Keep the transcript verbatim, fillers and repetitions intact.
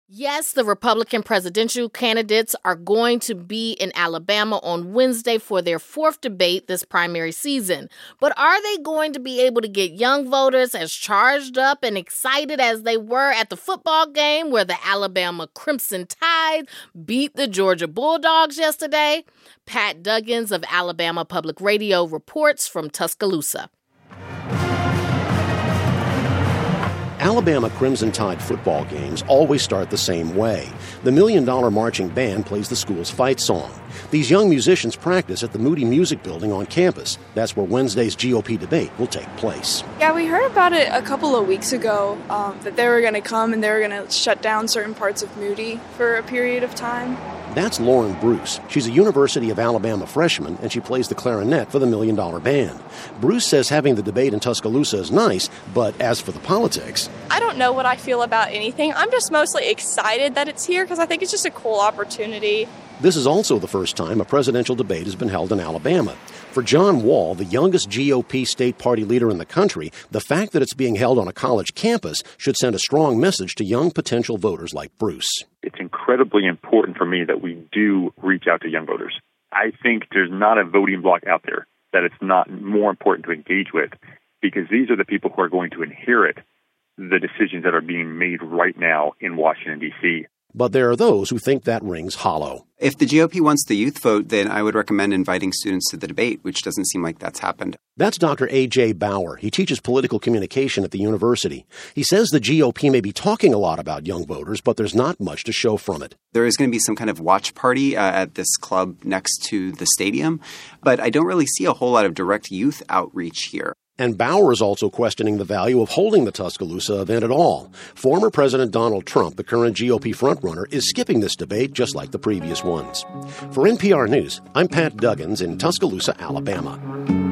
Yes, the Republican presidential candidates are going to be in Alabama on Wednesday for their fourth debate this primary season. But are they going to be able to get young voters as charged up and excited as they were at the football game where the Alabama Crimson Tide beat the Georgia Bulldogs yesterday? Pat Duggins of Alabama Public Radio reports from Tuscaloosa. Alabama Crimson Tide football games always start the same way. The Million Dollar Marching Band plays the school's fight song. These young musicians practice at the Moody Music Building on campus. That's where Wednesday's G O P debate will take place. Yeah, we heard about it a couple of weeks ago, um, that they were going to come and they were going to shut down certain parts of Moody for a period of time. That's Lauren Bruce. She's a University of Alabama freshman, and she plays the clarinet for the Million Dollar Band. Bruce says having the debate in Tuscaloosa is nice, but as for the politics... I don't know what I feel about anything. I'm just mostly excited that it's here because I think it's just a cool opportunity. This is also the first time a presidential debate has been held in Alabama. For John Wall, the youngest G O P state party leader in the country, the fact that it's being held on a college campus should send a strong message to young potential voters like Bruce. It's incredibly important for me that we do reach out to young voters. I think there's not a voting bloc out there that it's not more important to engage with, because these are the people who are going to inherit the decisions that are being made right now in Washington, D C But there are those who think that rings hollow. If the G O P wants the youth vote, then I would recommend inviting students to the debate, which doesn't seem like that's happened. That's Doctor A J Bauer. He teaches political communication at the university. He says the G O P may be talking a lot about young voters, but there's not much to show from it. There is going to be some kind of watch party uh, at this club next to the stadium, but I don't really see a whole lot of direct youth outreach here. And Bauer is also questioning the value of holding the Tuscaloosa event at all. Former President Donald Trump, the current G O P frontrunner, is skipping this debate just like the previous ones. For N P R News, I'm Pat Duggins in Tuscaloosa, Alabama.